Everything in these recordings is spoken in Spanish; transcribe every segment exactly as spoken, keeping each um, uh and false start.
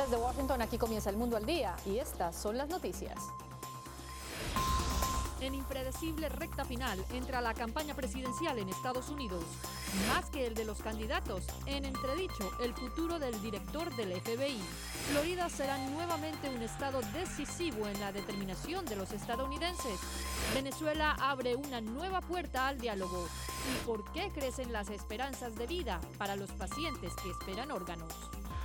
Desde Washington, aquí comienza El Mundo al Día y estas son las noticias. En impredecible recta final entra la campaña presidencial en Estados Unidos. Más que el de los candidatos, en entredicho el futuro del director del F B I. Florida será nuevamente un estado decisivo en la determinación de los estadounidenses. Venezuela abre una nueva puerta al diálogo. ¿Y por qué crecen las esperanzas de vida para los pacientes que esperan órganos?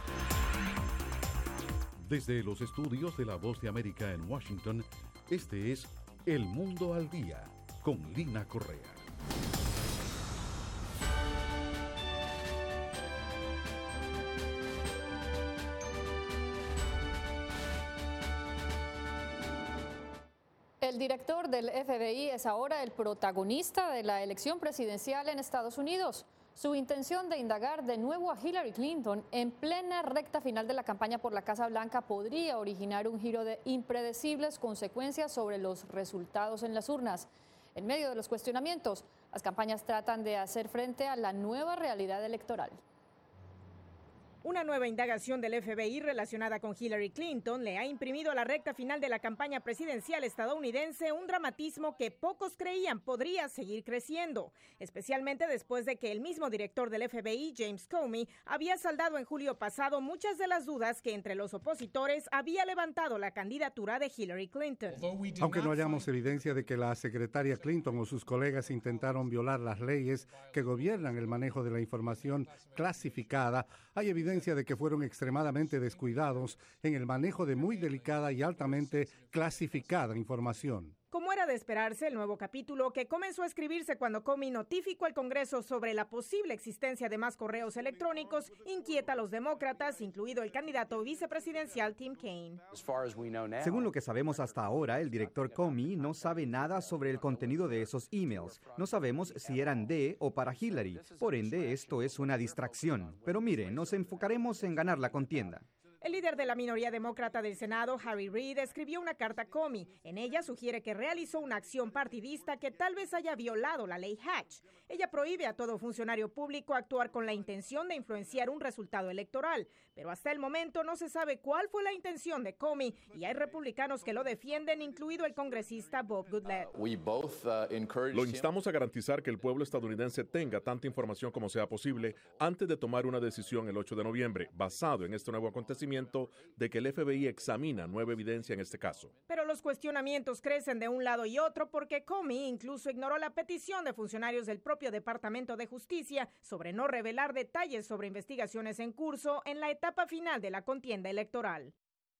Desde los estudios de La Voz de América en Washington, este es El Mundo al Día, con Lina Correa. El director del F B I es ahora el protagonista de la elección presidencial en Estados Unidos. Su intención de indagar de nuevo a Hillary Clinton en plena recta final de la campaña por la Casa Blanca podría originar un giro de impredecibles consecuencias sobre los resultados en las urnas. En medio de los cuestionamientos, las campañas tratan de hacer frente a la nueva realidad electoral. Una nueva indagación del F B I relacionada con Hillary Clinton le ha imprimido a la recta final de la campaña presidencial estadounidense un dramatismo que pocos creían podría seguir creciendo, especialmente después de que el mismo director del F B I, James Comey, había saldado en julio pasado muchas de las dudas que entre los opositores había levantado la candidatura de Hillary Clinton. Aunque no hallamos evidencia de que la secretaria Clinton o sus colegas intentaron violar las leyes que gobiernan el manejo de la información clasificada, hay evidencia de que fueron extremadamente descuidados en el manejo de muy delicada y altamente clasificada información. Como era de esperarse, el nuevo capítulo que comenzó a escribirse cuando Comey notificó al Congreso sobre la posible existencia de más correos electrónicos inquieta a los demócratas, incluido el candidato vicepresidencial Tim Kaine. Según lo que sabemos hasta ahora, el director Comey no sabe nada sobre el contenido de esos emails. No sabemos si eran de o para Hillary. Por ende, esto es una distracción. Pero mire, nos enfocaremos en ganar la contienda. El líder de la minoría demócrata del Senado, Harry Reid, escribió una carta a Comey. En ella sugiere que realizó una acción partidista que tal vez haya violado la ley Hatch. Ella prohíbe a todo funcionario público actuar con la intención de influenciar un resultado electoral. Pero hasta el momento no se sabe cuál fue la intención de Comey y hay republicanos que lo defienden, incluido el congresista Bob Goodlatte. Lo instamos a garantizar que el pueblo estadounidense tenga tanta información como sea posible antes de tomar una decisión el ocho de noviembre, basado en este nuevo acontecimiento de que el F B I examina nueva evidencia en este caso. Pero los cuestionamientos crecen de un lado y otro porque Comey incluso ignoró la petición de funcionarios del propio Departamento de Justicia sobre no revelar detalles sobre investigaciones en curso en la etapa final de la contienda electoral.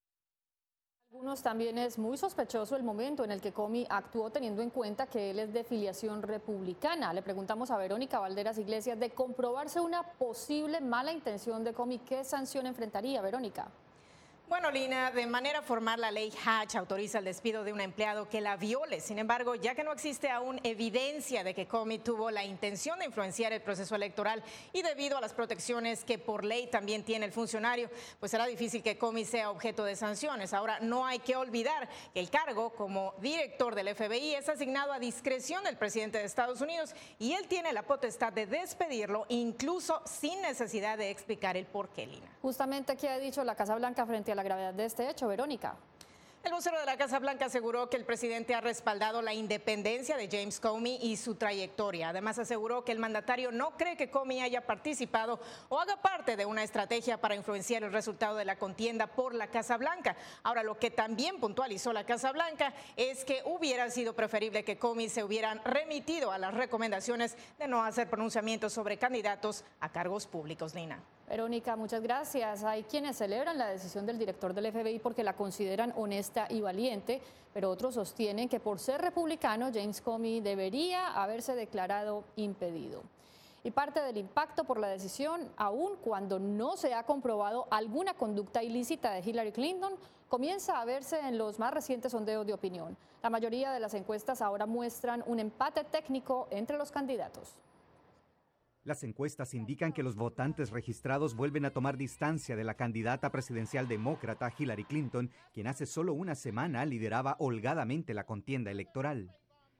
Algunos también es muy sospechoso el momento en el que Comey actuó teniendo en cuenta que él es de filiación republicana. Le preguntamos a Verónica Valderas Iglesias de comprobarse una posible mala intención de Comey, ¿qué sanción enfrentaría, Verónica? Bueno, Lina, de manera formal la ley Hatch autoriza el despido de un empleado que la viole. Sin embargo, ya que no existe aún evidencia de que Comey tuvo la intención de influenciar el proceso electoral y debido a las protecciones que por ley también tiene el funcionario, pues será difícil que Comey sea objeto de sanciones. Ahora, no hay que olvidar que el cargo como director del F B I es asignado a discreción del presidente de Estados Unidos y él tiene la potestad de despedirlo incluso sin necesidad de explicar el por qué, Lina. Justamente, ¿qué ha dicho la Casa Blanca frente a la gravedad de este hecho, Verónica? El vocero de la Casa Blanca aseguró que el presidente ha respaldado la independencia de James Comey y su trayectoria. Además, aseguró que el mandatario no cree que Comey haya participado o haga parte de una estrategia para influenciar el resultado de la contienda por la Casa Blanca. Ahora, lo que también puntualizó la Casa Blanca es que hubiera sido preferible que Comey se hubieran remitido a las recomendaciones de no hacer pronunciamientos sobre candidatos a cargos públicos, Lina. Verónica, muchas gracias. Hay quienes celebran la decisión del director del F B I porque la consideran honesta y valiente, pero otros sostienen que por ser republicano, James Comey debería haberse declarado impedido. Y parte del impacto por la decisión, aun cuando no se ha comprobado alguna conducta ilícita de Hillary Clinton, comienza a verse en los más recientes sondeos de opinión. La mayoría de las encuestas ahora muestran un empate técnico entre los candidatos. Las encuestas indican que los votantes registrados vuelven a tomar distancia de la candidata presidencial demócrata Hillary Clinton, quien hace solo una semana lideraba holgadamente la contienda electoral.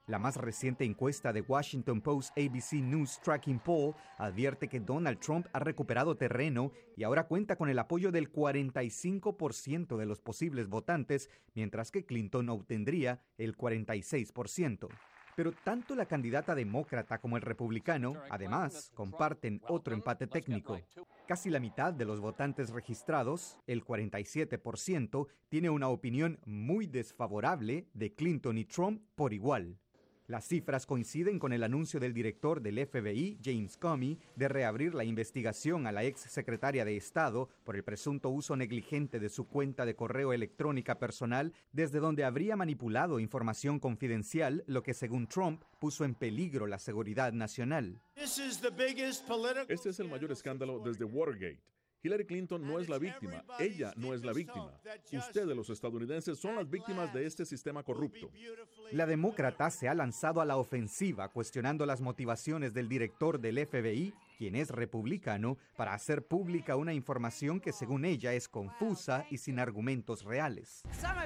La más reciente encuesta de Washington Post A B C News Tracking Poll advierte que Donald Trump ha recuperado terreno y ahora cuenta con el apoyo del cuarenta y cinco por ciento de los posibles votantes, mientras que Clinton obtendría el cuarenta y seis por ciento. Pero tanto la candidata demócrata como el republicano, además, comparten otro empate técnico. Casi la mitad de los votantes registrados, el cuarenta y siete por ciento, tiene una opinión muy desfavorable de Clinton y Trump por igual. Las cifras coinciden con el anuncio del director del F B I, James Comey, de reabrir la investigación a la ex secretaria de Estado por el presunto uso negligente de su cuenta de correo electrónica personal, desde donde habría manipulado información confidencial, lo que según Trump puso en peligro la seguridad nacional. Este es el mayor escándalo desde Watergate. Hillary Clinton no es la víctima, ella no es la víctima. Ustedes, los estadounidenses, son las víctimas de este sistema corrupto. La demócrata se ha lanzado a la ofensiva cuestionando las motivaciones del director del F B I, quien es republicano, para hacer pública una información que según ella es confusa y sin argumentos reales.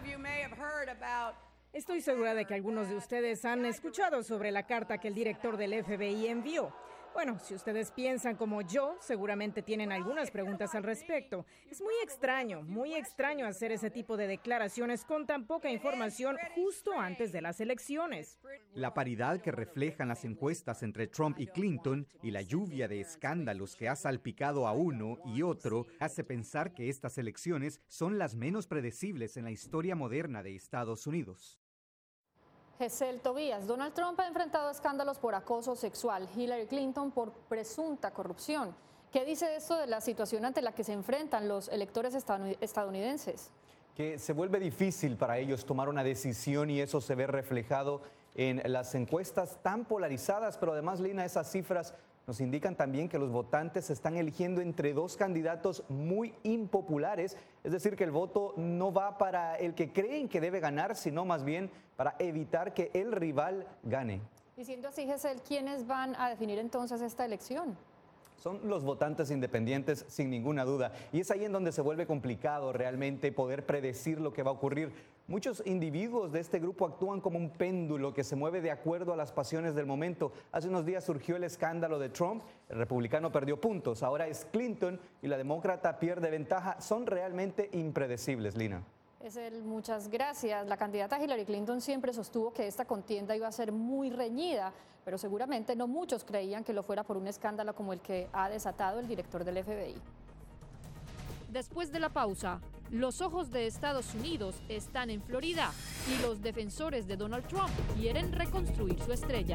Estoy segura de que algunos de ustedes han escuchado sobre la carta que el director del F B I envió. Bueno, si ustedes piensan como yo, seguramente tienen algunas preguntas al respecto. Es muy extraño, muy extraño hacer ese tipo de declaraciones con tan poca información justo antes de las elecciones. La paridad que reflejan las encuestas entre Trump y Clinton y la lluvia de escándalos que ha salpicado a uno y otro hace pensar que estas elecciones son las menos predecibles en la historia moderna de Estados Unidos. Gesell Tobías, Donald Trump ha enfrentado escándalos por acoso sexual, Hillary Clinton por presunta corrupción. ¿Qué dice esto de la situación ante la que se enfrentan los electores estadounidenses? Que se vuelve difícil para ellos tomar una decisión y eso se ve reflejado en las encuestas tan polarizadas, pero además, Lina, esas cifras nos indican también que los votantes están eligiendo entre dos candidatos muy impopulares, es decir, que el voto no va para el que creen que debe ganar, sino más bien para evitar que el rival gane. Y siendo así, Gesell, ¿quiénes van a definir entonces esta elección? Son los votantes independientes, sin ninguna duda. Y es ahí en donde se vuelve complicado realmente poder predecir lo que va a ocurrir. Muchos individuos de este grupo actúan como un péndulo que se mueve de acuerdo a las pasiones del momento. Hace unos días surgió el escándalo de Trump, el republicano perdió puntos, ahora es Clinton y la demócrata pierde ventaja. Son realmente impredecibles, Lina. Gesell, muchas gracias. La candidata Hillary Clinton siempre sostuvo que esta contienda iba a ser muy reñida, pero seguramente no muchos creían que lo fuera por un escándalo como el que ha desatado el director del F B I. Después de la pausa, los ojos de Estados Unidos están en Florida y los defensores de Donald Trump quieren reconstruir su estrella.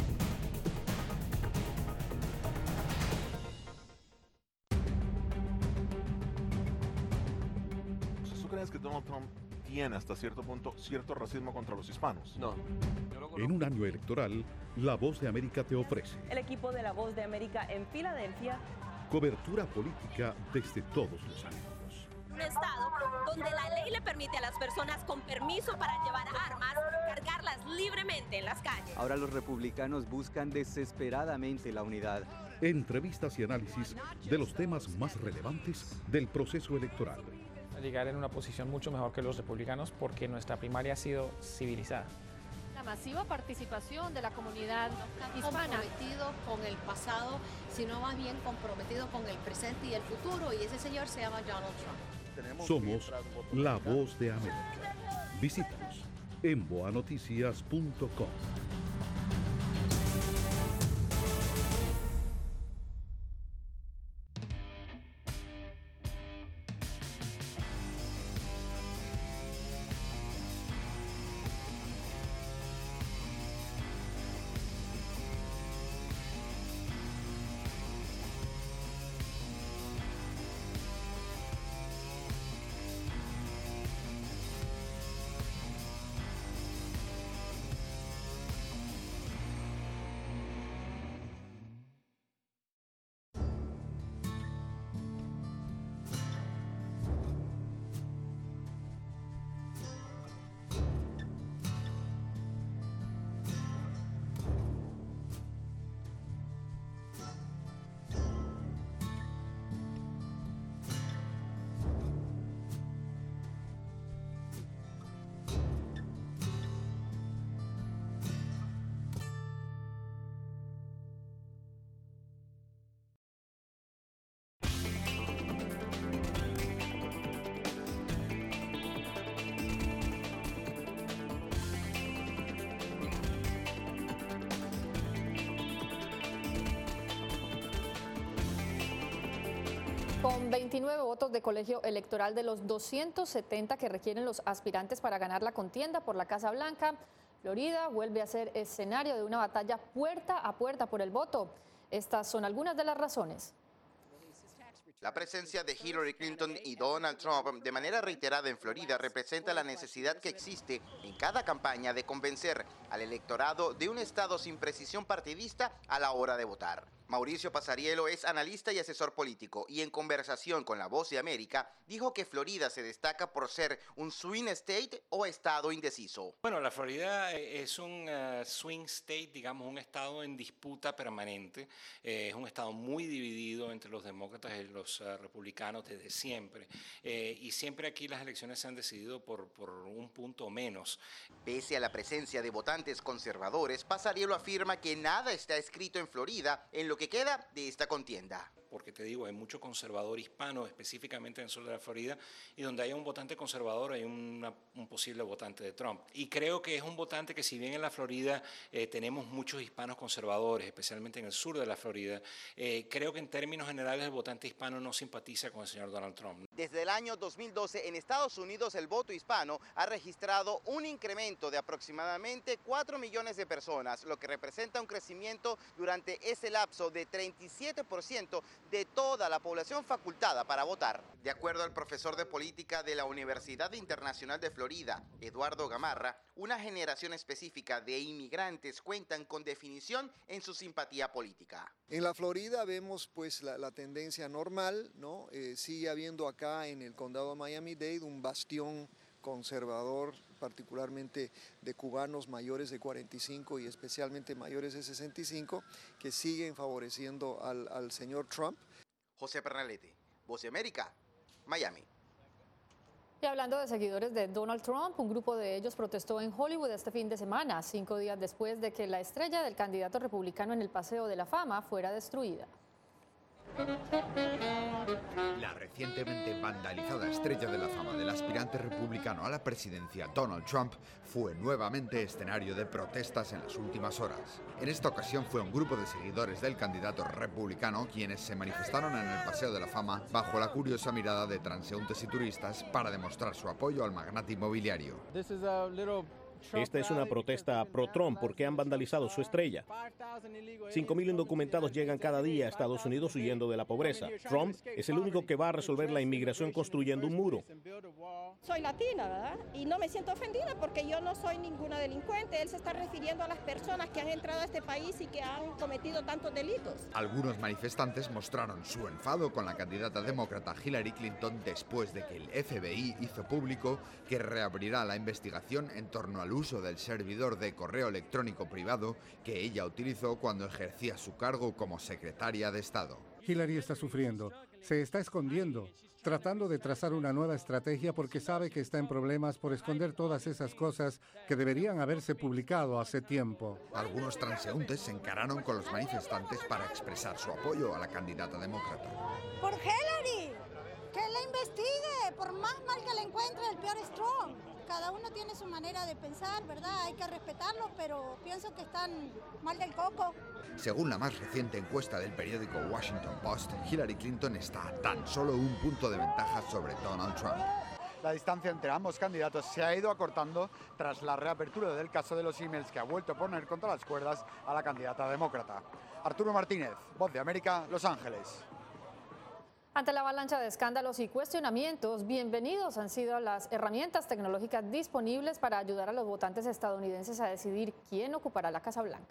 ¿Tú crees que Donald Trump tiene hasta cierto punto cierto racismo contra los hispanos? No. En un año electoral, La Voz de América te ofrece el equipo de La Voz de América en Filadelfia. Cobertura política desde todos los ángulos. Un estado donde la ley le permite a las personas con permiso para llevar armas cargarlas libremente en las calles. Ahora los republicanos buscan desesperadamente la unidad. Entrevistas y análisis de los temas más relevantes del proceso electoral. Llegar en una posición mucho mejor que los republicanos porque nuestra primaria ha sido civilizada. La masiva participación de la comunidad hispana. Comprometido con el pasado, sino más bien comprometido con el presente y el futuro, y ese señor se llama Donald Trump. Somos La Voz de América. Visítanos en boa noticias punto com. Con veintinueve votos de colegio electoral de los doscientos setenta que requieren los aspirantes para ganar la contienda por la Casa Blanca, Florida vuelve a ser escenario de una batalla puerta a puerta por el voto. Estas son algunas de las razones. La presencia de Hillary Clinton y Donald Trump de manera reiterada en Florida representa la necesidad que existe en cada campaña de convencer al electorado de un estado sin precisión partidista a la hora de votar. Mauricio Pasariello es analista y asesor político y en conversación con La Voz de América dijo que Florida se destaca por ser un swing state o estado indeciso. Bueno, la Florida es un uh, swing state, digamos, un estado en disputa permanente. Eh, es un estado muy dividido entre los demócratas y los uh, republicanos desde siempre. Eh, y siempre aquí las elecciones se han decidido por, por un punto o menos. Pese a la presencia de votantes conservadores, Pasariello afirma que nada está escrito en Florida en lo que queda de esta contienda. Porque te digo, hay mucho conservador hispano, específicamente en el sur de la Florida, y donde hay un votante conservador hay una, un posible votante de Trump. Y creo que es un votante que, si bien en la Florida eh, tenemos muchos hispanos conservadores, especialmente en el sur de la Florida, eh, creo que en términos generales el votante hispano no simpatiza con el señor Donald Trump. Desde el año dos mil doce en Estados Unidos el voto hispano ha registrado un incremento de aproximadamente cuatro millones de personas, lo que representa un crecimiento durante ese lapso de treinta y siete por ciento de toda la población facultada para votar. De acuerdo al profesor de política de la Universidad Internacional de Florida, Eduardo Gamarra, una generación específica de inmigrantes cuentan con definición en su simpatía política. En la Florida vemos pues la, la tendencia normal, ¿no? Eh, sigue habiendo acá en el condado de Miami-Dade un bastión conservador, particularmente de cubanos mayores de cuarenta y cinco y especialmente mayores de sesenta y cinco, que siguen favoreciendo al, al señor Trump. José Pernalete, Voz de América, Miami. Y hablando de seguidores de Donald Trump, un grupo de ellos protestó en Hollywood este fin de semana, cinco días después de que la estrella del candidato republicano en el Paseo de la Fama fuera destruida. La recientemente vandalizada estrella de la fama del aspirante republicano a la presidencia, Donald Trump, fue nuevamente escenario de protestas en las últimas horas. En esta ocasión fue un grupo de seguidores del candidato republicano quienes se manifestaron en el Paseo de la Fama bajo la curiosa mirada de transeúntes y turistas para demostrar su apoyo al magnate inmobiliario. Esta es una protesta pro-Trump porque han vandalizado su estrella. cinco mil indocumentados llegan cada día a Estados Unidos huyendo de la pobreza. Trump es el único que va a resolver la inmigración construyendo un muro. Soy latina, ¿verdad? Y no me siento ofendida porque yo no soy ninguna delincuente. Él se está refiriendo a las personas que han entrado a este país y que han cometido tantos delitos. Algunos manifestantes mostraron su enfado con la candidata demócrata Hillary Clinton después de que el F B I hizo público que reabrirá la investigación en torno al uso del servidor de correo electrónico privado que ella utilizó cuando ejercía su cargo como secretaria de Estado. Hillary está sufriendo, se está escondiendo, tratando de trazar una nueva estrategia porque sabe que está en problemas por esconder todas esas cosas que deberían haberse publicado hace tiempo. Algunos transeúntes se encararon con los manifestantes para expresar su apoyo a la candidata demócrata. ¡Por Hillary! ¡Que la investigue! Por más mal que la encuentre, el peor es Trump. Cada uno tiene su manera de pensar, ¿verdad? Hay que respetarlo, pero pienso que están mal del coco. Según la más reciente encuesta del periódico Washington Post, Hillary Clinton está a tan solo un punto de ventaja sobre Donald Trump. La distancia entre ambos candidatos se ha ido acortando tras la reapertura del caso de los emails que ha vuelto a poner contra las cuerdas a la candidata demócrata. Arturo Martínez, Voz de América, Los Ángeles. Ante la avalancha de escándalos y cuestionamientos, bienvenidos han sido las herramientas tecnológicas disponibles para ayudar a los votantes estadounidenses a decidir quién ocupará la Casa Blanca.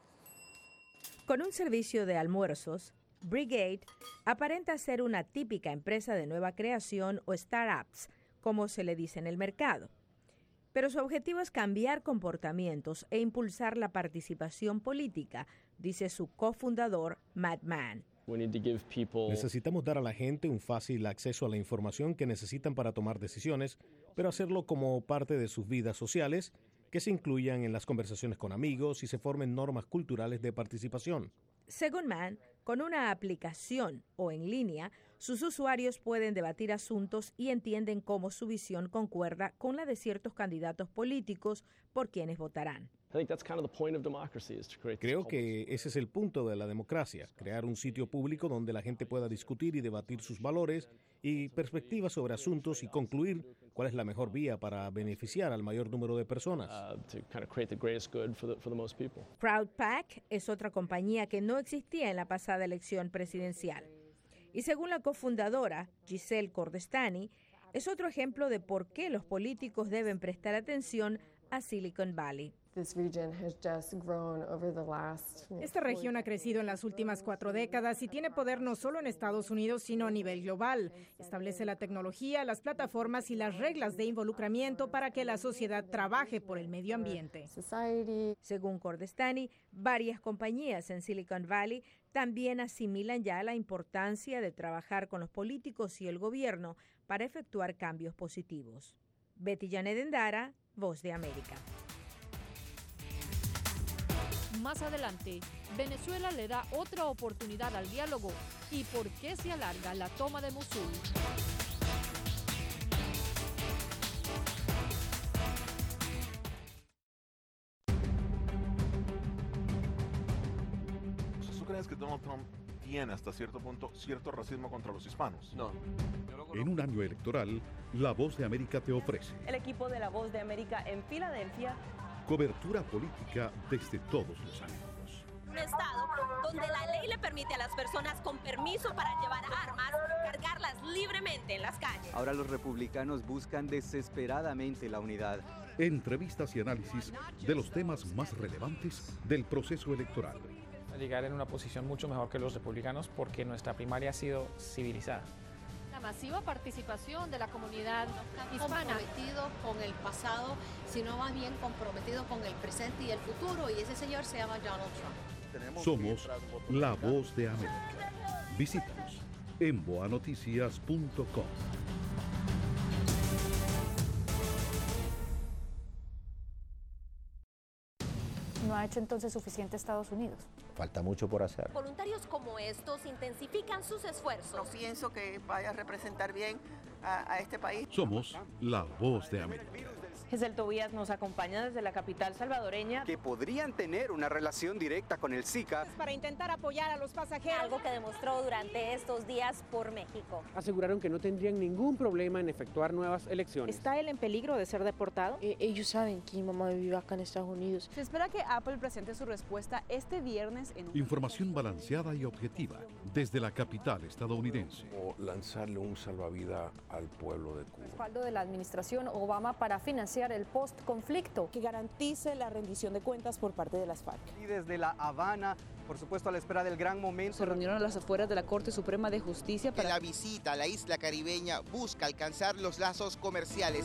Con un servicio de almuerzos, Brigade aparenta ser una típica empresa de nueva creación o startups, como se le dice en el mercado. Pero su objetivo es cambiar comportamientos e impulsar la participación política, dice su cofundador, Matt Mann. Necesitamos dar a la gente un fácil acceso a la información que necesitan para tomar decisiones, pero hacerlo como parte de sus vidas sociales, que se incluyan en las conversaciones con amigos y se formen normas culturales de participación. Según Mann, con una aplicación o en línea, sus usuarios pueden debatir asuntos y entienden cómo su visión concuerda con la de ciertos candidatos políticos por quienes votarán. Creo que ese es el punto de la democracia, crear un sitio público donde la gente pueda discutir y debatir sus valores y perspectivas sobre asuntos y concluir cuál es la mejor vía para beneficiar al mayor número de personas. CrowdPack es otra compañía que no existía en la pasada elección presidencial. Y según la cofundadora, Giselle Cordestani, es otro ejemplo de por qué los políticos deben prestar atención a Silicon Valley. Esta región ha crecido en las últimas cuatro décadas y tiene poder no solo en Estados Unidos, sino a nivel global. Establece la tecnología, las plataformas y las reglas de involucramiento para que la sociedad trabaje por el medio ambiente. Según Cordestani, varias compañías en Silicon Valley también asimilan ya la importancia de trabajar con los políticos y el gobierno para efectuar cambios positivos. Betty Janet Endara, Voz de América. Más adelante, Venezuela le da otra oportunidad al diálogo. ¿Y por qué se alarga la toma de Mosul? ¿Tú crees que Donald Trump tiene hasta cierto punto cierto racismo contra los hispanos? No. En un año electoral, La Voz de América te ofrece El equipo de La Voz de América en Filadelfia. cobertura política desde todos los ángulos. Un estado donde la ley le permite a las personas con permiso para llevar armas cargarlas libremente en las calles. Ahora los republicanos buscan desesperadamente la unidad. Entrevistas y análisis de los temas más relevantes del proceso electoral. Llegar en una posición mucho mejor que los republicanos porque nuestra primaria ha sido civilizada. La masiva participación de la comunidad hispana. Comprometido con el pasado, sino más bien comprometido con el presente y el futuro, y ese señor se llama Donald Trump. Somos La Voz de América. Visítanos en boa noticias punto com. ¿No ha hecho entonces suficiente Estados Unidos? Falta mucho por hacer. Voluntarios como estos intensifican sus esfuerzos. No pienso que vaya a representar bien a, a este país. Somos La Voz de América. Giselle Tobías nos acompaña desde la capital salvadoreña. Que podrían tener una relación directa con el Zika. Para intentar apoyar a los pasajeros. Algo que demostró durante estos días por México. Aseguraron que no tendrían ningún problema en efectuar nuevas elecciones. ¿Está él en peligro de ser deportado? Eh, ellos saben que mi mamá vive acá en Estados Unidos. Se espera que Apple presente su respuesta este viernes en un... Información balanceada y objetiva desde la capital estadounidense. O lanzarle un salvavidas al pueblo de Cuba. Respaldo de la administración Obama para financiar el post-conflicto. Que garantice la rendición de cuentas por parte de las FARC. Y desde La Habana, por supuesto a la espera del gran momento. Se reunieron a las afueras de la Corte Suprema de Justicia para... La visita a la isla caribeña busca alcanzar los lazos comerciales.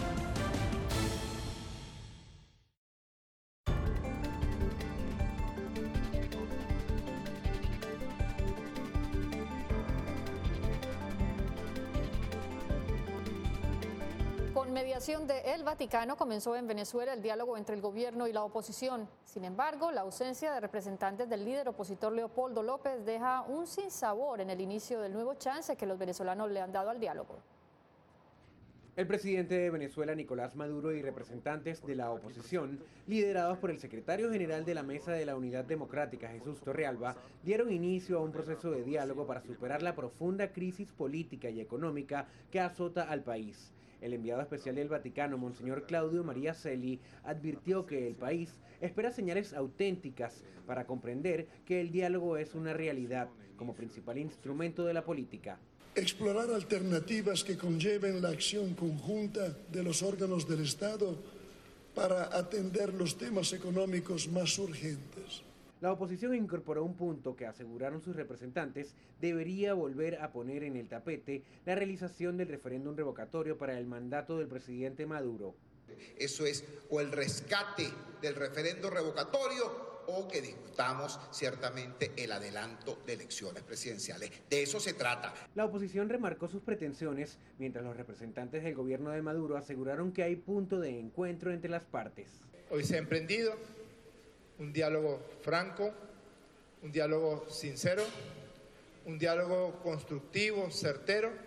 Con mediación de El Vaticano comenzó en Venezuela el diálogo entre el gobierno y la oposición. Sin embargo, la ausencia de representantes del líder opositor Leopoldo López deja un sinsabor en el inicio del nuevo chance que los venezolanos le han dado al diálogo. El presidente de Venezuela, Nicolás Maduro, y representantes de la oposición, liderados por el secretario general de la Mesa de la Unidad Democrática, Jesús Torrealba, dieron inicio a un proceso de diálogo para superar la profunda crisis política y económica que azota al país. El enviado especial del Vaticano, Monseñor Claudio María Celi, advirtió que el país espera señales auténticas para comprender que el diálogo es una realidad como principal instrumento de la política. Explorar alternativas que conlleven la acción conjunta de los órganos del Estado para atender los temas económicos más urgentes. La oposición incorporó un punto que aseguraron sus representantes debería volver a poner en el tapete la realización del referéndum revocatorio para el mandato del presidente Maduro. Eso es o el rescate del referéndum revocatorio o que discutamos ciertamente el adelanto de elecciones presidenciales. De eso se trata. La oposición remarcó sus pretensiones, mientras los representantes del gobierno de Maduro aseguraron que hay punto de encuentro entre las partes. Hoy se ha emprendido un diálogo franco, un diálogo sincero, un diálogo constructivo, certero,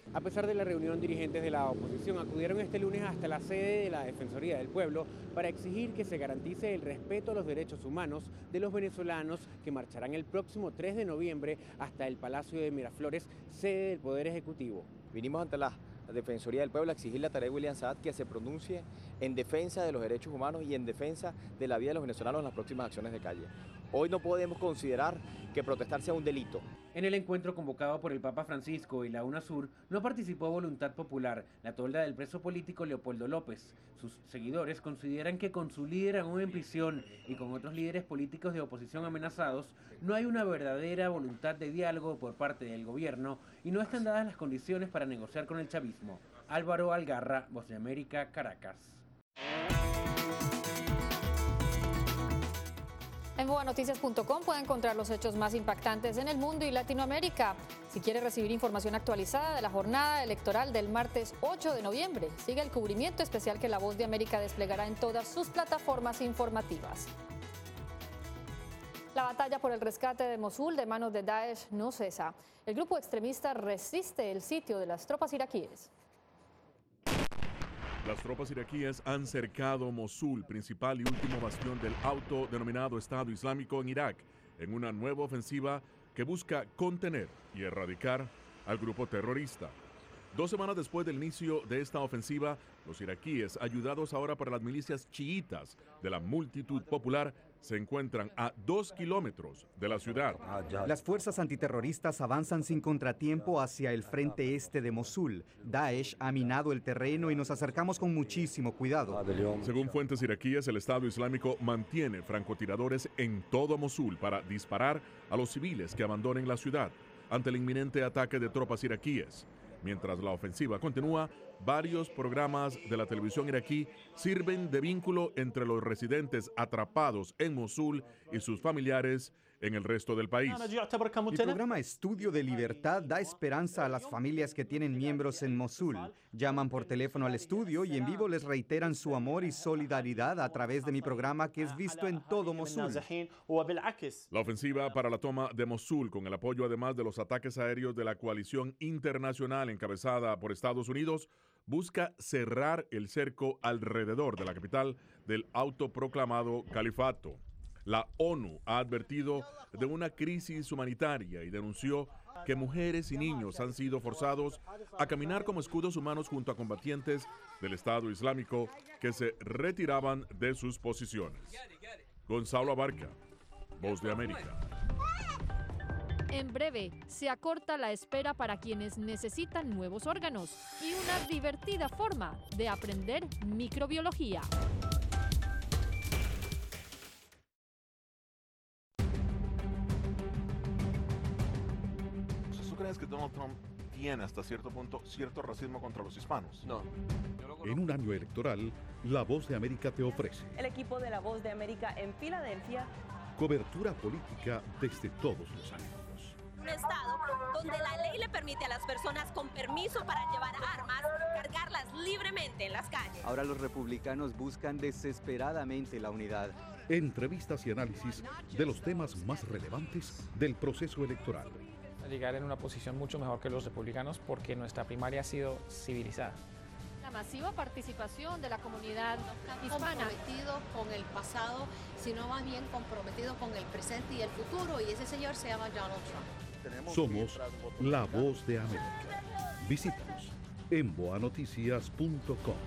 A pesar de la reunión, dirigentes de la oposición acudieron este lunes hasta la sede de la Defensoría del Pueblo para exigir que se garantice el respeto a los derechos humanos de los venezolanos que marcharán el próximo tres de noviembre hasta el Palacio de Miraflores, sede del Poder Ejecutivo. Vinimos ante la Defensoría del Pueblo a exigirle a Tarek William Saad que se pronuncie en defensa de los derechos humanos y en defensa de la vida de los venezolanos en las próximas acciones de calle. Hoy no podemos considerar que protestar sea un delito. En el encuentro convocado por el Papa Francisco y la UNASUR no participó Voluntad Popular, la tolda del preso político Leopoldo López. Sus seguidores consideran que con su líder aún en prisión y con otros líderes políticos de oposición amenazados, no hay una verdadera voluntad de diálogo por parte del gobierno y no están dadas las condiciones para negociar con el chavismo. Álvaro Algarra, Voz de América, Caracas. En boa noticias punto com puede encontrar los hechos más impactantes en el mundo y Latinoamérica. Si quiere recibir información actualizada de la jornada electoral del martes ocho de noviembre, siga el cubrimiento especial que La Voz de América desplegará en todas sus plataformas informativas. La batalla por el rescate de Mosul de manos de Daesh no cesa. El grupo extremista resiste el sitio de las tropas iraquíes. Las tropas iraquíes han cercado Mosul, principal y último bastión del autodenominado Estado Islámico en Irak, en una nueva ofensiva que busca contener y erradicar al grupo terrorista. Dos semanas después del inicio de esta ofensiva, los iraquíes, ayudados ahora por las milicias chiitas de la multitud popular, se encuentran a dos kilómetros de la ciudad. Las fuerzas antiterroristas avanzan sin contratiempo hacia el frente este de Mosul. Daesh ha minado el terreno y nos acercamos con muchísimo cuidado. Según fuentes iraquíes, el Estado Islámico mantiene francotiradores en todo Mosul para disparar a los civiles que abandonen la ciudad ante el inminente ataque de tropas iraquíes. Mientras la ofensiva continúa, varios programas de la televisión iraquí sirven de vínculo entre los residentes atrapados en Mosul y sus familiares en el resto del país. El programa Estudio de Libertad da esperanza a las familias que tienen miembros en Mosul. Llaman por teléfono al estudio y en vivo les reiteran su amor y solidaridad a través de mi programa que es visto en todo Mosul. La ofensiva para la toma de Mosul, con el apoyo además de los ataques aéreos de la coalición internacional encabezada por Estados Unidos, busca cerrar el cerco alrededor de la capital del autoproclamado califato. La ONU ha advertido de una crisis humanitaria y denunció que mujeres y niños han sido forzados a caminar como escudos humanos junto a combatientes del Estado Islámico que se retiraban de sus posiciones. Gonzalo Abarca, Voz de América. En breve, se acorta la espera para quienes necesitan nuevos órganos y una divertida forma de aprender microbiología. ¿Tú crees que Donald Trump tiene hasta cierto punto cierto racismo contra los hispanos? No. En un año electoral, La Voz de América te ofrece El equipo de La Voz de América en Filadelfia. cobertura política desde todos los ángulos. Un estado donde la ley le permite a las personas con permiso para llevar armas cargarlas libremente en las calles. Ahora los republicanos buscan desesperadamente la unidad. Entrevistas y análisis de los temas más relevantes del proceso electoral. Llegar en una posición mucho mejor que los republicanos porque nuestra primaria ha sido civilizada. La masiva participación de la comunidad hispana. Comprometido con el pasado, sino más bien comprometido con el presente y el futuro, y ese señor se llama Donald Trump. Somos La Voz de América. Visítanos en boa noticias punto com.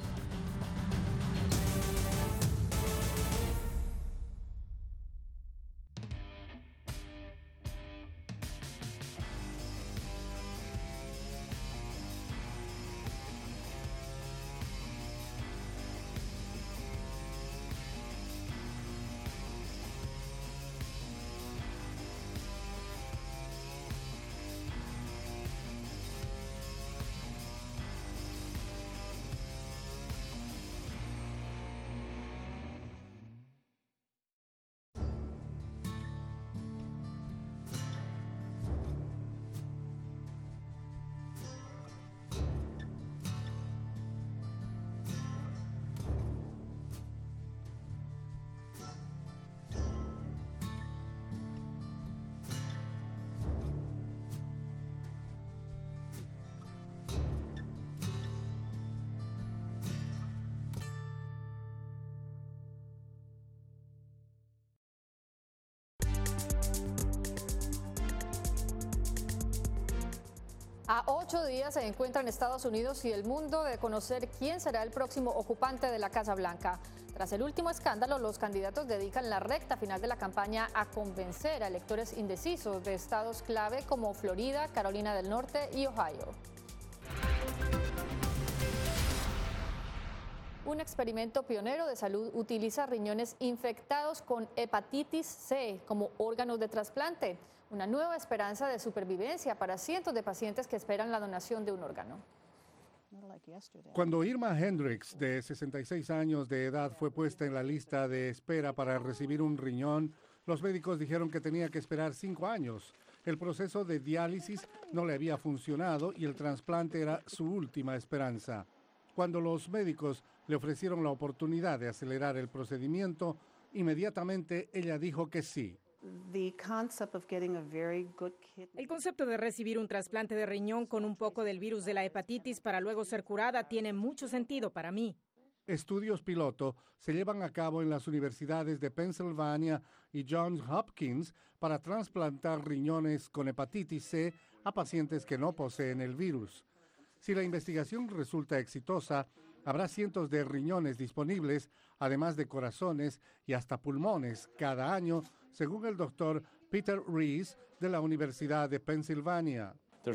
A ocho días se encuentran Estados Unidos y el mundo de conocer quién será el próximo ocupante de la Casa Blanca. Tras el último escándalo, los candidatos dedican la recta final de la campaña a convencer a electores indecisos de estados clave como Florida, Carolina del Norte y Ohio. Un experimento pionero de salud utiliza riñones infectados con hepatitis C como órganos de trasplante. Una nueva esperanza de supervivencia para cientos de pacientes que esperan la donación de un órgano. Cuando Irma Hendricks, de sesenta y seis años de edad, fue puesta en la lista de espera para recibir un riñón, los médicos dijeron que tenía que esperar cinco años. El proceso de diálisis no le había funcionado y el trasplante era su última esperanza. Cuando los médicos le ofrecieron la oportunidad de acelerar el procedimiento, inmediatamente ella dijo que sí. El concepto de recibir un trasplante de riñón con un poco del virus de la hepatitis para luego ser curada tiene mucho sentido para mí. Estudios piloto se llevan a cabo en las universidades de Pennsylvania y Johns Hopkins para trasplantar riñones con hepatitis C a pacientes que no poseen el virus. Si la investigación resulta exitosa, habrá cientos de riñones disponibles, además de corazones y hasta pulmones cada año, según el doctor Peter Rees de la Universidad de Pensilvania.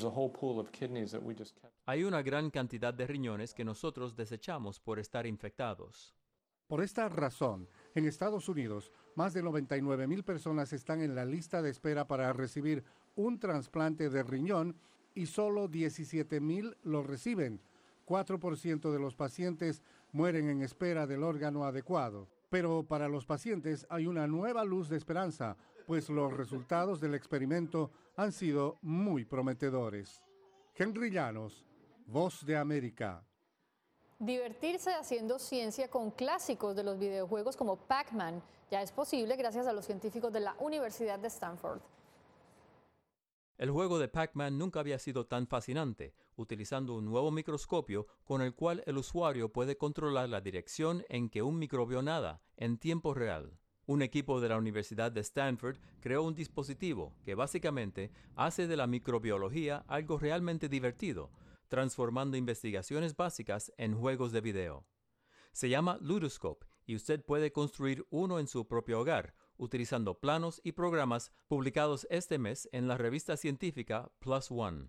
Hay una gran cantidad de riñones que nosotros desechamos por estar infectados. Por esta razón, en Estados Unidos, más de noventa y nueve mil personas están en la lista de espera para recibir un trasplante de riñón y solo diecisiete mil lo reciben. cuatro por ciento de los pacientes mueren en espera del órgano adecuado. Pero para los pacientes hay una nueva luz de esperanza, pues los resultados del experimento han sido muy prometedores. Henry Llanos, Voz de América. Divertirse haciendo ciencia con clásicos de los videojuegos como Pac-Man ya es posible gracias a los científicos de la Universidad de Stanford. El juego de Pac-Man nunca había sido tan fascinante, utilizando un nuevo microscopio con el cual el usuario puede controlar la dirección en que un microbio nada en tiempo real. Un equipo de la Universidad de Stanford creó un dispositivo que básicamente hace de la microbiología algo realmente divertido, transformando investigaciones básicas en juegos de video. Se llama Ludoscope y usted puede construir uno en su propio hogar, utilizando planos y programas publicados este mes en la revista científica Plus One.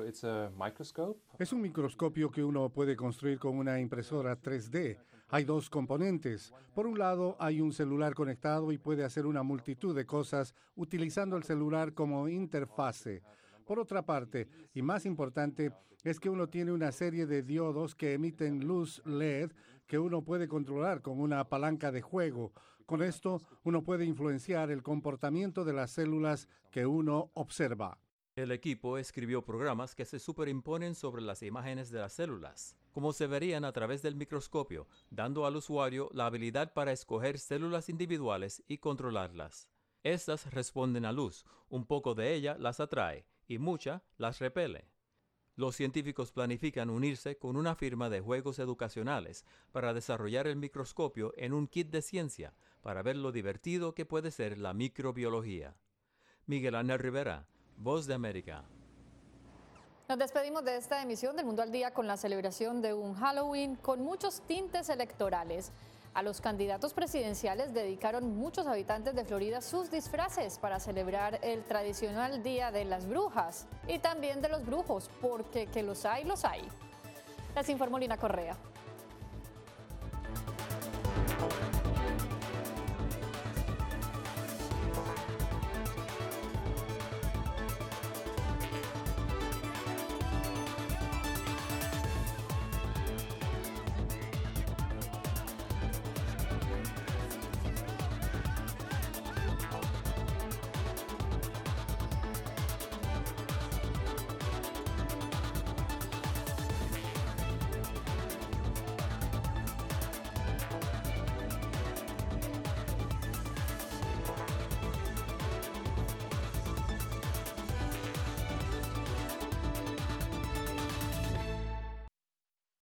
Es un microscopio que uno puede construir con una impresora tres D. Hay dos componentes. Por un lado, hay un celular conectado y puede hacer una multitud de cosas utilizando el celular como interfase. Por otra parte, y más importante, es que uno tiene una serie de diodos que emiten luz L E D que uno puede controlar con una palanca de juego. Con esto, uno puede influenciar el comportamiento de las células que uno observa. El equipo escribió programas que se superimponen sobre las imágenes de las células, como se verían a través del microscopio, dando al usuario la habilidad para escoger células individuales y controlarlas. Estas responden a luz, un poco de ella las atrae y mucha las repele. Los científicos planifican unirse con una firma de juegos educacionales para desarrollar el microscopio en un kit de ciencia para ver lo divertido que puede ser la microbiología. Miguel Ángel Rivera, Voz de América. Nos despedimos de esta emisión del Mundo al Día con la celebración de un Halloween con muchos tintes electorales. A los candidatos presidenciales dedicaron muchos habitantes de Florida sus disfraces para celebrar el tradicional Día de las Brujas y también de los brujos, porque que los hay, los hay. Les informó Lina Correa.